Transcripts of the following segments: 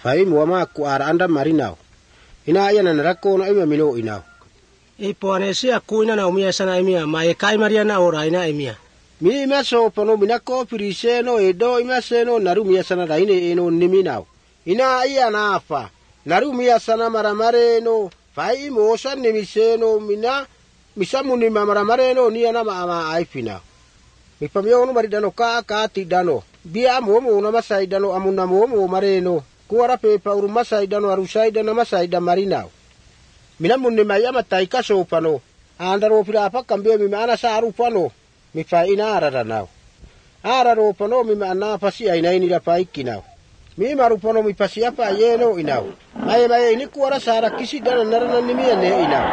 Fai muama ku ara anda marinau. Ina ia na narako na ima mino inau. Ipo anesia kuina na umia sana imia ma e kai maria na ora ina imia. Mi ima so pano minako piriseno edo ima seno naru mia sana raine eno niminau. Ina ia na apa. Naru mia sana maramare no fai mo san nimiseno mina misamu ni maramare no ni ana ma aifina. Mi pamio no maridano ka ti dano. Bia mo na masai dano amuna mo mareno. Kuara pe pauru masai dano arusai dano masai da marinau. Mina munni mai amatai kaso pano. Andaro pira apa kambio mi mana sa aru pano. Mi fa ina arara nau. Araro pano mi mana pasi aina ini da paikinau. Mi maru pano mi pasi apa yeno inau. Mai ini kuara sara kisi dana narana ni mi ane inau.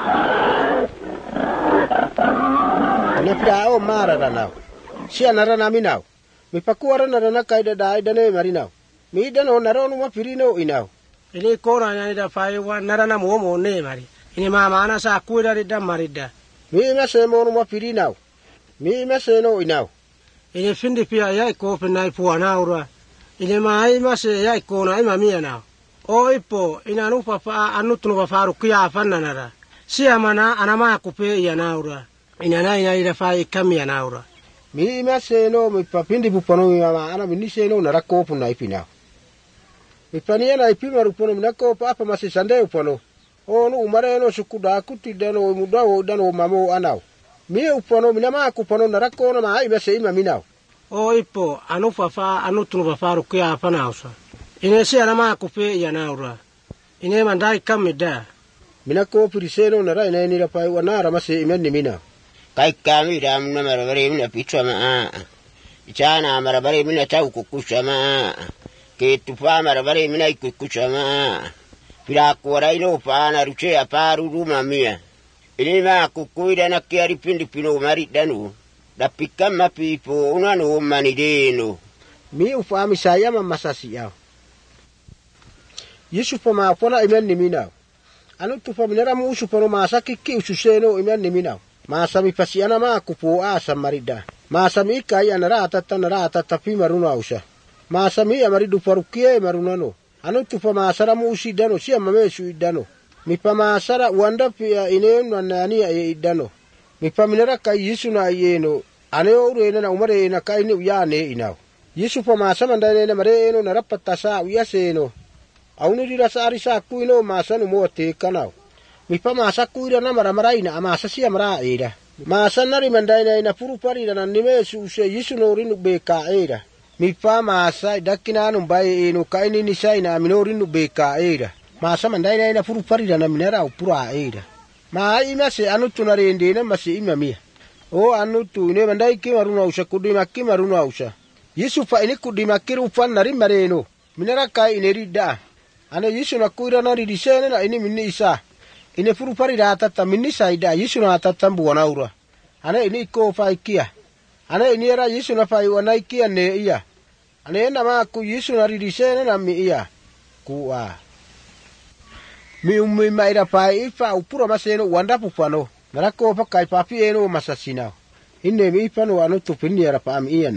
Ana pira o marara nau. Sia narana minau. Mi pakuara narana kaida dai dane marinau. Mi dano naronu ma pirino inau. Ini kora nyani da fai wa narana mo ne mari. Ini mama ana sa kuira ri da marida. Mi ma se mo no ma pirinau. Mi ma se no inau. Ini findi pia ya ko penai puana ura. Ini mai ma se ya ko na ima mia na. O ipo ina nu papa anu tunu paparu kia fanna nara. Sia mana anama kupe ya na ura. Ina na ina ida fai kamia na ura. Mi ma se no mi papindi pupano mi mama ana mi se no nara ko punai pinau. Mi pania na ipima rupono minako papa masi sande upono. Onu umare no sukuda kuti dano mudawo dano mamo anau. Mi upono minama kupono narako na mai bese ima minau. O ipo anu fafa anu tunu fafaru kia panausa. Ine si anama kupe ya naura. Ine mandai kamida. Minako piriseno nara ina ni rapai wanara masi imenni minau. Kai kami ram na marabare mina pichwa ma. Ichana marabare mina tau kukusha ma. Ke tufa marabare mina ikukusha ma. Pira kuara ino paana ruche aparu ruma mia. Ini ma kukuida na kiari pindi pino maridanu. Da pikam mapipo unano manideno. Mi ufami saya mamasasi yao. Yesu pama apona imenni minau. Anu tufa minera mu usu pano masaki ki ususeno imenni minau. Masami pasiana ma kupo asa marida. Masami ikai anara atata pima runa usa. Masami amaridu parukie marunano. Anu tufa masara mu usi dano siya mamesu idano. Mipa masara uanda pia inenu anania idano. Mipa minera kai Yesu na yeno. Aneo urena na umare na kai ni uyane inao. Yesu pa masama ndane na mareno na rapatasa uyaseno. Aunu dirasa arisa kuino masanu mo tekanao. Mipa masa kuira na maramarai na amasa siya mara era. Masa nari mandai na puru pari na nimesu use Yesu no rinu beka era. Mipa masa dakina numbai eno kaini nisai na minorinu beka era. Masa mandai na puru pari na minera upura era. Ma ima se anu tunarende na masi ima mia. O anu tu ne mandai kimaruna usa kudima kimaruna usa. Yesu fa ini kudima kiru fan nari mareno. Minera kai inerida. Ana Yesu na kuira na ridisene na ini minni isa. Ine puru pari da tata minni saida Yesu na tata mbuana ura. Ana ini ko fa ikia. Ana ini era Yesu na fa iwana ikia ne iya. Ana enda ma ku Yesu na ridisene na mi iya. Kuwa. Mi maira pa ifa upura maseno wanda pupano. Narako pa kai papi eno masasina. Inne mi pano anu tupini ara pa mi iya.